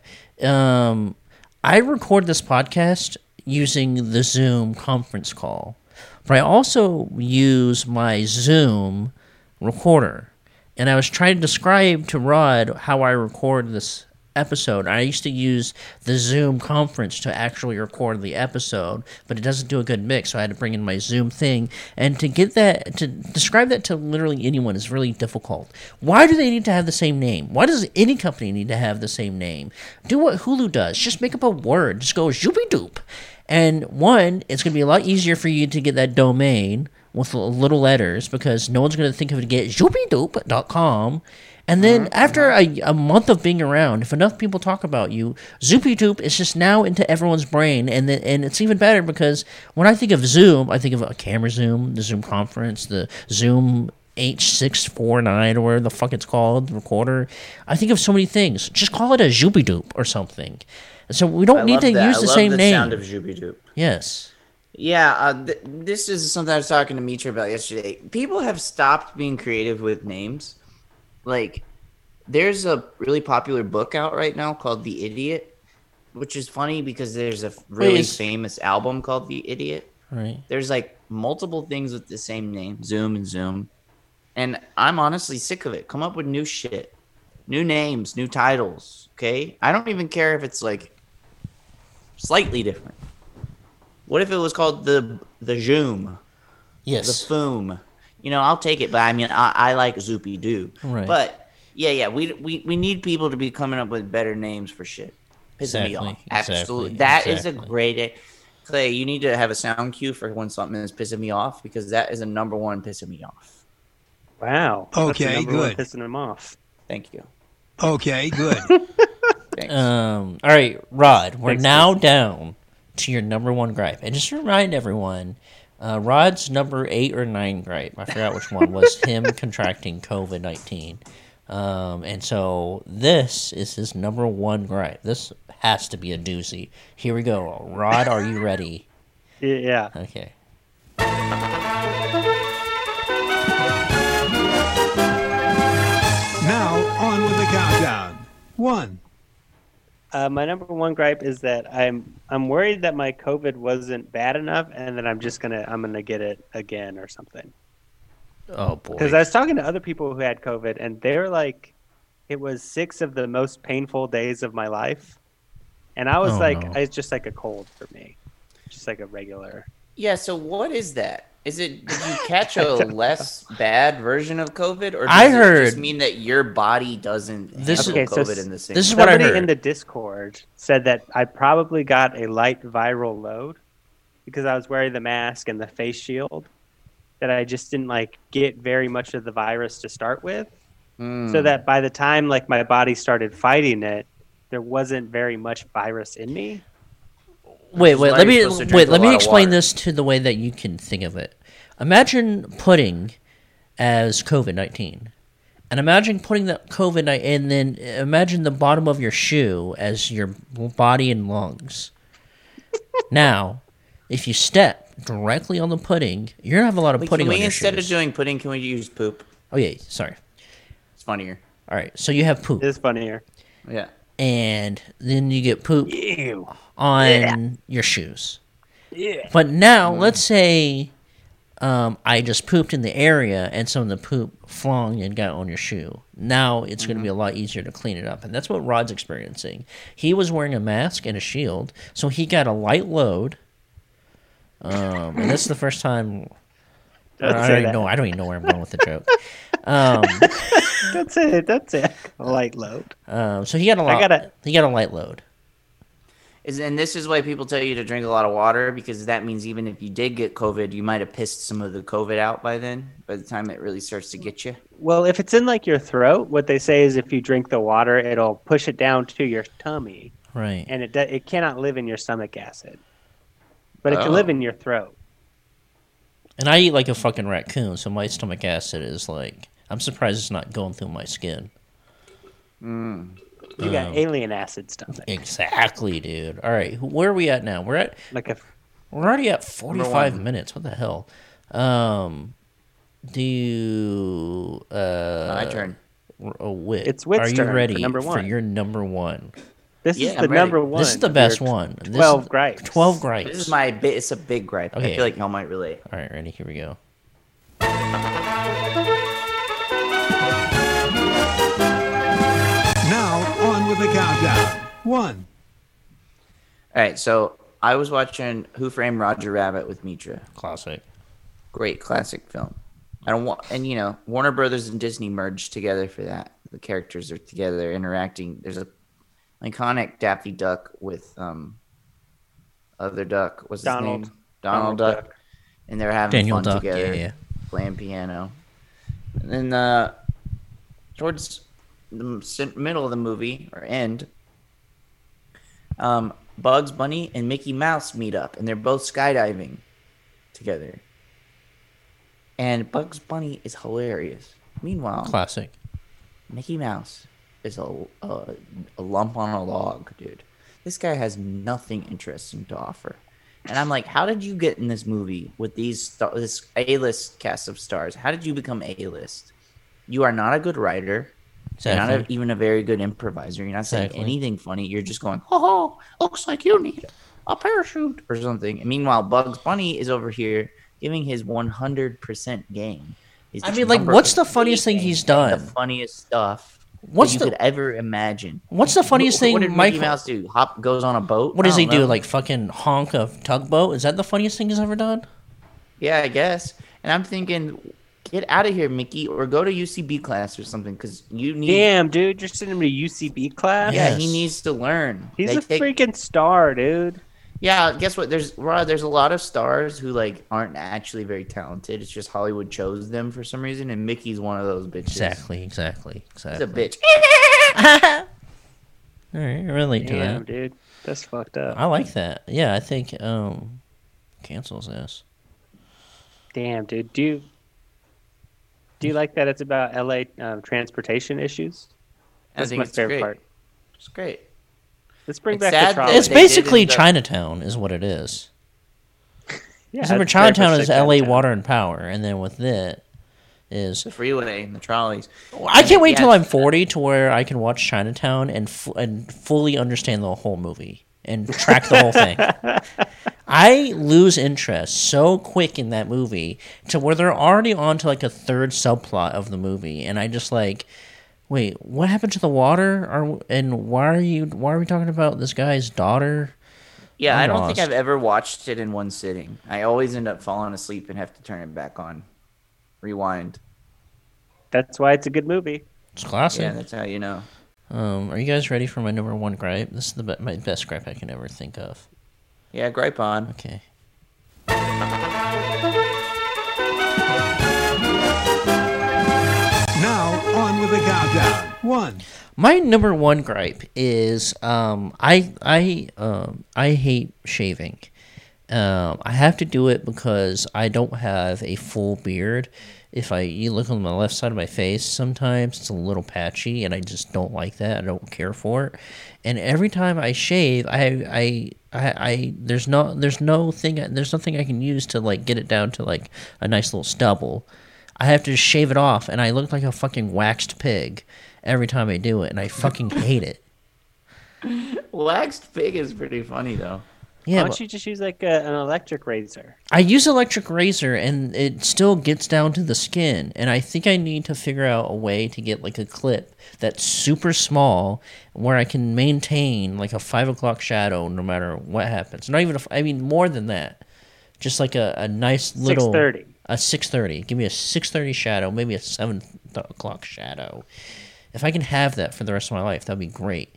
C: I record this podcast using the Zoom conference call, but I also use my Zoom recorder. And I was trying to describe to Rod how I record this episode. I used to use the Zoom conference to actually record the episode, but it doesn't do a good mix, so I had to bring in my Zoom thing. And to describe that to literally anyone is really difficult. Why do they need to have the same name? Why does any company need to have the same name? Do what Hulu does. Just make up a word. Just go zoopy doop. And one, it's going to be a lot easier for you to get that domain with little letters because no one's going to think of it to get zoopydoop.com. And then after a month of being around, if enough people talk about you, Zoopy-Doop is just now into everyone's brain. And it's even better because when I think of Zoom, I think of a camera Zoom, the Zoom conference, the Zoom H649 or whatever the fuck it's called, the recorder. I think of so many things. Just call it a Zoopy-Doop or something. So we don't need to use the same name.
E: Sound of Zooby-Doop.
C: Yes.
E: Yeah, this is something I was talking to Mitra about yesterday. People have stopped being creative with names. Like, there's a really popular book out right now called The Idiot, which is funny because there's a really famous album called The Idiot.
C: Right.
E: There's like multiple things with the same name, Zoom and Zoom. And I'm honestly sick of it. Come up with new shit, new names, new titles. Okay. I don't even care if it's like slightly different. What if it was called the Zoom,
C: Yes.
E: the Foom? You know, I'll take it, but I mean, I like Zoopy Doo.
C: Right.
E: But yeah, we need people to be coming up with better names for shit. Pissing me off.
C: Exactly,
E: Absolutely, that is a
C: exactly.
E: great. Clay, you need to have a sound cue for when something is pissing me off because that is a number one pissing me off.
D: Wow. That's the
F: Okay,
D: number one
F: good.
D: pissing him off.
E: Thank you.
F: Okay, good.
E: Thanks.
C: All right, Rod, we're
D: Thanks,
C: now down to your number one gripe. And just to remind everyone, Rod's number 8 or 9 gripe, I forgot which one, was him contracting COVID-19. And so this is his number one gripe. This has to be a doozy. Here we go. Rod, are you ready?
D: Yeah.
C: Okay.
F: Now, on with the countdown. 1,
D: My number one gripe is that I'm worried that my COVID wasn't bad enough, and that I'm gonna get it again or something.
C: Oh, boy.
D: Because I was talking to other people who had COVID, and they're like, it was 6 of the most painful days of my life, and I was
C: Oh,
D: like,
C: no.
D: it's just like a cold for me, just like a regular.
E: Yeah, so what is that? Did you catch a less bad version of COVID, or does
C: I
E: it
C: heard-
E: just mean that your body doesn't
C: This
E: handle
D: is- Okay, so
E: COVID in the same
C: this is
E: way?
C: what I
D: Somebody
C: heard.
D: in the Discord said that I probably got a light viral load because I was wearing the mask and the face shield, that I just didn't like get very much of the virus to start with. So that by the time like my body started fighting it, there wasn't very much virus in me.
C: Wait,
E: is
C: wait.
E: why
C: Let
E: you're
C: me
E: supposed to drink a
C: let me
E: lot of
C: explain
E: water.
C: this to the way that you can think of it. Imagine pudding as COVID-19, and imagine putting that COVID, and then imagine the bottom of your shoe as your body and lungs. Now, if you step directly on the pudding, you're gonna have a lot of
E: Wait,
C: pudding
E: can
C: on
E: we,
C: your
E: instead
C: shoes.
E: of doing pudding, can we use poop?
C: Oh yeah, sorry.
E: It's funnier.
C: All right, so you have poop,
D: It is funnier.
E: Yeah.
C: and then you get poop
D: Ew.
C: on your shoes.
D: Yeah.
C: But now, let's say I just pooped in the area and some of the poop flung and got on your shoe. Now it's going to be a lot easier to clean it up. And that's what Rod's experiencing. He was wearing a mask and a shield, so he got a light load. And that's the first time. I don't even know where I'm going with the joke.
D: That's it. That's it. A light load.
C: So he got a lot. He got a light load.
E: And this is why people tell you to drink a lot of water, because that means even if you did get COVID, you might have pissed some of the COVID out by then, by the time it really starts to get you.
D: Well, if it's in like your throat, what they say is if you drink the water, it'll push it down to your tummy,
C: Right.
D: and it cannot live in your stomach acid, but it can
E: Oh.
D: live in your throat.
C: And I eat like a fucking raccoon, so my stomach acid is like. I'm surprised it's not going through my skin.
D: You got alien acid stomach.
C: Exactly, dude. All right, where are we at now? We're already at 45 minutes. What the hell? Do you
E: My turn.
C: Wit?
D: It's Wit's
C: Are you
D: turn for
C: ready
D: number one.
C: your number one?
D: This
E: Yeah,
D: is the
E: I'm ready.
D: number one.
C: This is the
D: of
C: best
D: your
C: one. This
D: 12
C: is-
D: gripes.
C: 12 gripes.
E: This is my bit. It's a big gripe.
C: Okay.
E: I feel like y'all might relate.
C: All right, ready? Here we go.
F: Now, on with the countdown. 1,
E: All right, so I was watching Who Framed Roger Rabbit with Mitra.
C: Classic.
E: Great classic film. I don't want, and you know, Warner Brothers and Disney merged together for that. The characters are together interacting. There's a iconic Daffy Duck with other duck. What's his
D: Donald.
E: name? Donald Duck. And they're having
C: Daniel
E: fun
C: Duck.
E: together,
C: Yeah.
E: playing piano. And then towards the middle of the movie or end, Bugs Bunny and Mickey Mouse meet up, and they're both skydiving together. And Bugs Bunny is hilarious. Meanwhile,
C: Classic.
E: Mickey Mouse is a lump on a log, dude. This guy has nothing interesting to offer. And I'm like, how did you get in this movie with this A-list cast of stars? How did you become A-list? You are not a good writer. You're
C: Exactly.
E: not even a very good improviser. You're not saying
C: Exactly.
E: anything funny. You're just going, oh, looks like you need a parachute or something. And meanwhile, Bugs Bunny is over here giving his 100% game. His
C: I mean, like,
E: number
C: what's the funniest thing
E: game
C: he's
E: and
C: done?
E: The funniest stuff
C: What's
E: that
C: the-
E: you could ever imagine.
C: What's the funniest thing
E: What did
C: Michael-
E: Mickey Mouse do? Goes on a boat?
C: What does
E: I
C: he
E: don't
C: do?
E: know.
C: Like fucking honk a tugboat? Is that the funniest thing he's ever done?
E: Yeah, I guess. And I'm thinking, get out of here, Mickey, or go to UCB class or something, because you need.
D: Damn, dude, you're sending him to UCB class?
E: Yeah,
C: Yes.
E: he needs to learn.
D: He's
E: They
D: a
E: take-
D: freaking star, dude.
E: Yeah, guess what? There's a lot of stars who like aren't actually very talented. It's just Hollywood chose them for some reason, and Mickey's one of those bitches.
C: Exactly.
E: He's a bitch.
C: All right, I relate to
D: Damn,
C: that.
D: dude, that's fucked up.
C: I like that. Yeah, I think cancels this.
D: Damn, dude, do you like that? It's about LA transportation issues.
E: I
D: That's
E: think
D: my
E: it's
D: favorite
E: great.
D: part.
E: It's great.
D: Let's bring
E: It's
D: back
E: sad
D: the trolley.
E: that
C: It's
E: they did
C: basically
E: end up-
C: Chinatown, is what it is.
D: Yeah,
C: Remember,
D: that's very much
C: Chinatown is
D: like
C: LA
D: Chinatown.
C: Water and Power, and then with it is
E: The freeway and the trolleys.
C: I can't wait till
E: Yes.
C: I'm 40 to where I can watch Chinatown and fully understand the whole movie and track the whole thing. I lose interest so quick in that movie to where they're already on to like a third subplot of the movie, and I just like, wait, what happened to the water? And why are we talking about this guy's daughter?
E: Yeah,
C: I'm
E: I don't think
C: lost.
E: I've ever watched it in one sitting. I always end up falling asleep and have to turn it back on. Rewind.
D: That's why it's a good movie.
C: It's classic.
E: Yeah, that's how you know.
C: Are you guys ready for my number one gripe? This is my best gripe I can ever think of.
E: Yeah, gripe on.
C: Okay.
F: Now, on with the countdown. 1,
C: My number one gripe is I hate shaving. I have to do it because I don't have a full beard. If you look on the left side of my face, sometimes it's a little patchy, and I just don't like that. I don't care for it. And every time I shave, there's nothing I can use to like get it down to like a nice little stubble. I have to just shave it off, and I look like a fucking waxed pig every time I do it, and I fucking hate it.
E: Waxed pig is pretty funny though.
C: Yeah,
D: Why
C: but
D: don't you just use like an electric razor?
C: I use electric razor, and it still gets down to the skin. And I think I need to figure out a way to get like a clip that's super small, where I can maintain like a 5 o'clock shadow no matter what happens. Not even more than that. Just like a nice little
D: 6:30.
C: A 6:30. Give me a 6:30 shadow, maybe a 7 o'clock shadow. If I can have that for the rest of my life, that'd be great.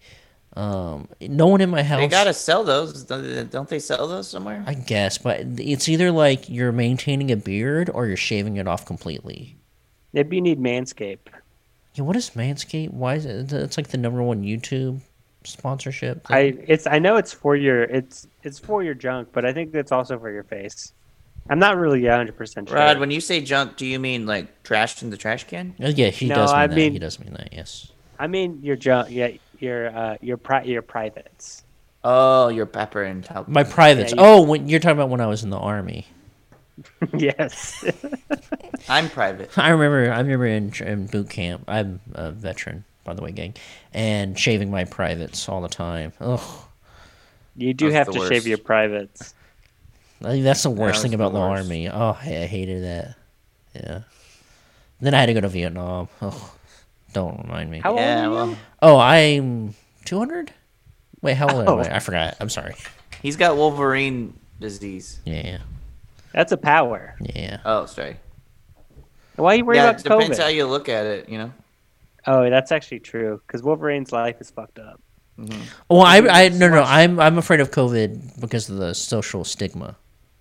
C: No one in my house.
E: They gotta sell those. Don't they sell those somewhere?
C: I guess, but it's either like you're maintaining a beard or you're shaving it off completely.
D: Maybe you need Manscaped.
C: Yeah, what is Manscaped? Why is it? It's like the number one YouTube sponsorship thing.
D: I know it's for your junk, but I think it's also for your face. I'm not really 100% sure.
E: Rod, when you say junk, do you mean like trash in the trash can?
C: Yeah, he
D: No,
C: does mean
D: I
C: that.
D: mean-
C: He does mean that. Yes.
D: I mean your junk. Yeah, your privates.
E: Oh, your pepper and talc.
C: My privates.
D: Yeah,
C: when you're talking about when I was in the army.
D: Yes.
E: I'm private.
C: I remember in boot camp. I'm a veteran, by the way, gang, and shaving my privates all the time. Ugh.
D: You do
E: That's
D: have
E: the
D: to
E: worst.
D: shave your privates.
C: I think that's the worst
E: was
C: thing about
E: the
C: the
E: worst.
C: army. Oh, I hated that. Yeah. Then I had to go to Vietnam. Oh, don't remind me.
D: How old
E: Yeah,
D: are you?
E: well,
C: Oh, I'm 200? Wait, how old
D: Oh.
C: am I? I forgot. I'm sorry.
E: he's got Wolverine disease.
C: Yeah.
D: That's a power.
C: Yeah.
E: Oh, sorry.
D: Why are you worried
E: Yeah,
D: about
E: it depends
D: COVID?
E: how you look at it, you know.
D: Oh, that's actually true. Because Wolverine's life is fucked up.
C: Well, no. I'm afraid of COVID because of the social stigma.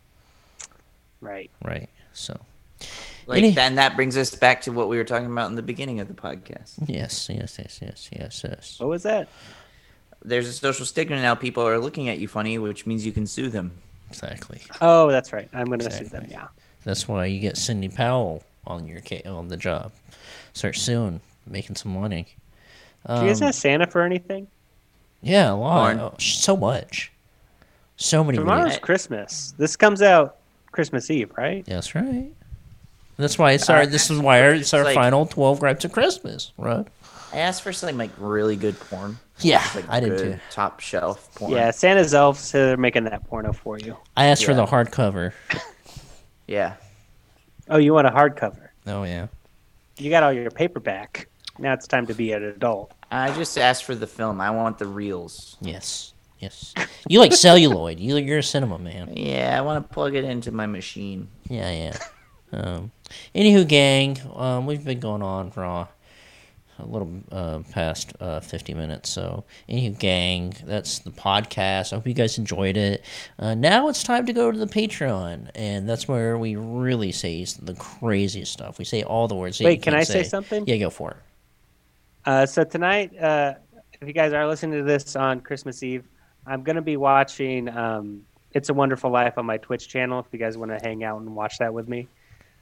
D: Right.
C: Right. So,
E: Like,
C: Any-
E: then that brings us back to what we were talking about in the beginning of the podcast.
C: yes.
D: What was that?
E: There's a social stigma now. People are looking at you funny, which means you can sue them.
C: Exactly.
D: Oh, that's right. I'm going to sue
C: Exactly.
D: them now.
C: That's why you get Cindy Powell on on the job. Start soon, making some money.
D: Do you guys ask Santa for anything?
C: Yeah, a lot.
E: Porn.
C: Oh, so much. So many
D: Tomorrow's
C: videos.
D: Christmas. This comes out Christmas Eve, right?
C: That's right. That's why it's our. This is why it's our
E: like-
C: final 12 gripes of Christmas, right?
E: I asked for some like really good porn.
C: Yeah,
E: Like
C: I did
E: good
C: too.
E: Top shelf porn.
D: Yeah, Santa's elves, so they're making that porno for you.
C: I asked for
E: Yeah.
C: the hardcover.
E: Yeah.
D: Oh, you want a hardcover?
C: Oh yeah.
D: You got all your paperback. Now it's time to be an adult.
E: I just asked for the film. I want the reels.
C: Yes. You like celluloid. You're a cinema man.
E: Yeah, I want to plug it into my machine.
C: Yeah. Anywho, gang, we've been going on for a little past 50 minutes. So, anywho, gang, that's the podcast. I hope you guys enjoyed it. Now it's time to go to the Patreon, and that's where we really say the craziest stuff. We say all the words.
D: Wait, can I say something?
C: Yeah, go for it.
D: So tonight, if you guys are listening to this on Christmas Eve, I'm going to be watching It's a Wonderful Life on my Twitch channel. If you guys want to hang out and watch that with me,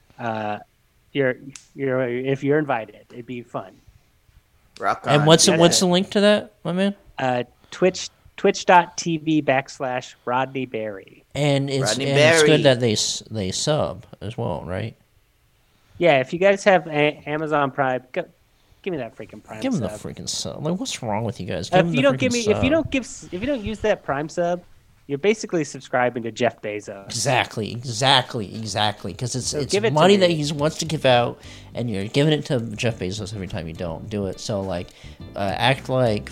D: if you're invited, it'd be fun.
E: Rock on.
C: And what's the link to that, my man?
D: Twitch.tv/Rodney Berry.
C: And it's
E: Berry.
C: good that they sub as well, right?
D: Yeah, if you guys have Amazon Prime, give me that freaking Prime.
C: Give them
D: sub.
C: the freaking sub. Like, what's wrong with you guys?
D: If you don't use that Prime sub, you're basically subscribing to Jeff Bezos.
C: Exactly. Because it's
D: give it to
C: money
D: me.
C: that he wants to give out, and you're giving it to Jeff Bezos every time you don't do it. So like, act like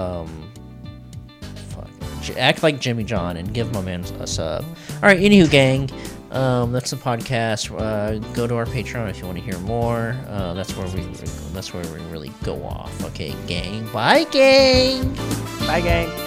C: Jimmy John and give my man a sub. All right, anywho, gang. That's the podcast. Go to our Patreon if you want to hear more. That's where we really go off. Okay, gang. Bye, gang.
D: Bye, gang.